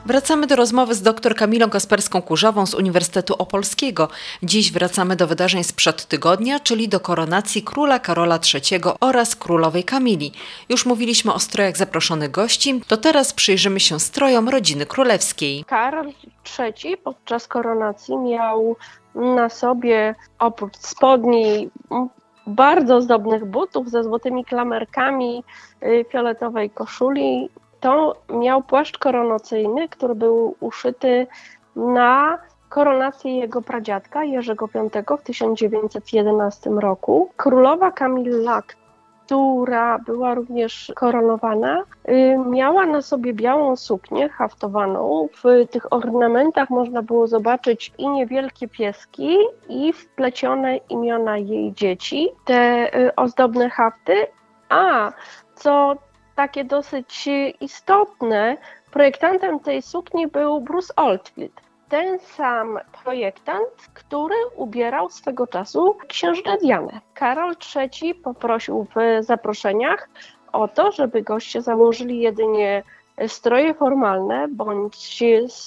Wracamy do rozmowy z dr Kamilą Kasperską-Kurzawą z Uniwersytetu Opolskiego. Dziś wracamy do wydarzeń sprzed tygodnia, czyli do koronacji króla Karola III oraz królowej Kamili. Już mówiliśmy o strojach zaproszonych gości, to teraz przyjrzymy się strojom rodziny królewskiej. Karol III podczas koronacji miał na sobie oprócz spodni bardzo ozdobnych butów ze złotymi klamerkami, fioletowej koszuli. To miał płaszcz koronacyjny, który był uszyty na koronację jego pradziadka Jerzego V w 1911 roku. Królowa Kamilla, która była również koronowana, miała na sobie białą suknię haftowaną. W tych ornamentach można było zobaczyć i niewielkie pieski, i wplecione imiona jej dzieci, te ozdobne hafty, a co takie dosyć istotne, projektantem tej sukni był Bruce Oldfield. Ten sam projektant, który ubierał swego czasu księżnę Dianę. Karol III poprosił w zaproszeniach o to, żeby goście założyli jedynie stroje formalne bądź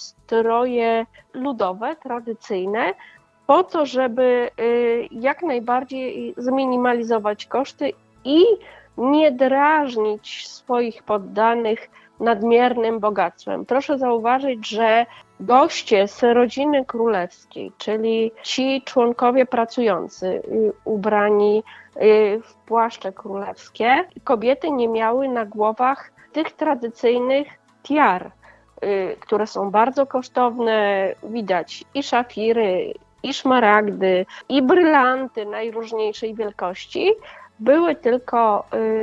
stroje ludowe, tradycyjne, po to, żeby jak najbardziej zminimalizować koszty i nie drażnić swoich poddanych nadmiernym bogactwem. Proszę zauważyć, że goście z rodziny królewskiej, czyli ci członkowie pracujący, ubrani w płaszcze królewskie, kobiety nie miały na głowach tych tradycyjnych tiar, które są bardzo kosztowne. Widać i szafiry, i szmaragdy, i brylanty najróżniejszej wielkości. Były tylko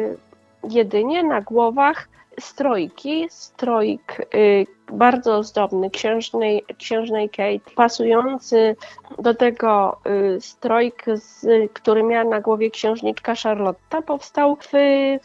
jedynie na głowach strojki, stroik bardzo ozdobny księżnej Kate, pasujący do tego stroik, który miała na głowie księżniczka Charlotta, powstał w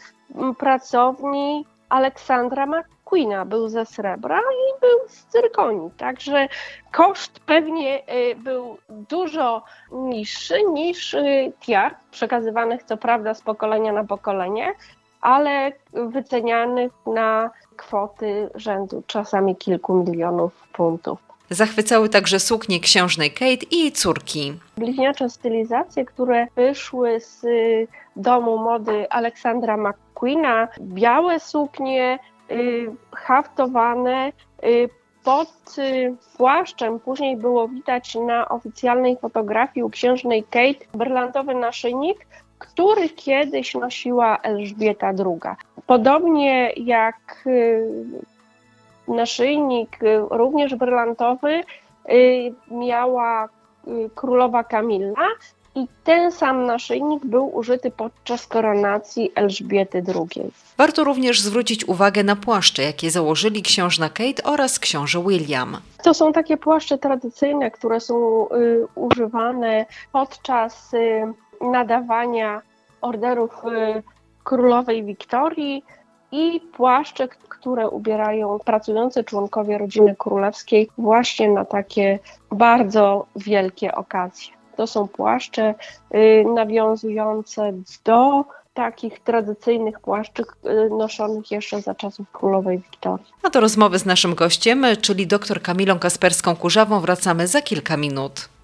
pracowni Aleksandra McQueena. Był ze srebra i był z cyrkonii, także koszt pewnie był dużo niższy niż tiar, przekazywanych co prawda z pokolenia na pokolenie, ale wycenianych na kwoty rzędu czasami kilku milionów funtów. Zachwycały także suknie księżnej Kate i jej córki. Bliźniacze stylizacje, które wyszły z domu mody Aleksandra McQueena, białe suknie haftowane pod płaszczem. Później było widać na oficjalnej fotografii u księżnej Kate brylantowy naszyjnik, który kiedyś nosiła Elżbieta II. Podobnie jak naszyjnik również brylantowy miała królowa Kamilla i ten sam naszyjnik był użyty podczas koronacji Elżbiety II. Warto również zwrócić uwagę na płaszcze, jakie założyli księżna Kate oraz książę William. To są takie płaszcze tradycyjne, które są używane podczas nadawania orderów królowej Wiktorii i płaszcze, które ubierają pracujący członkowie rodziny królewskiej właśnie na takie bardzo wielkie okazje. To są płaszcze nawiązujące do takich tradycyjnych płaszczy noszonych jeszcze za czasów królowej Wiktorii. A do rozmowy z naszym gościem, czyli dr Kamilą Kasperską-Kurzawą, wracamy za kilka minut.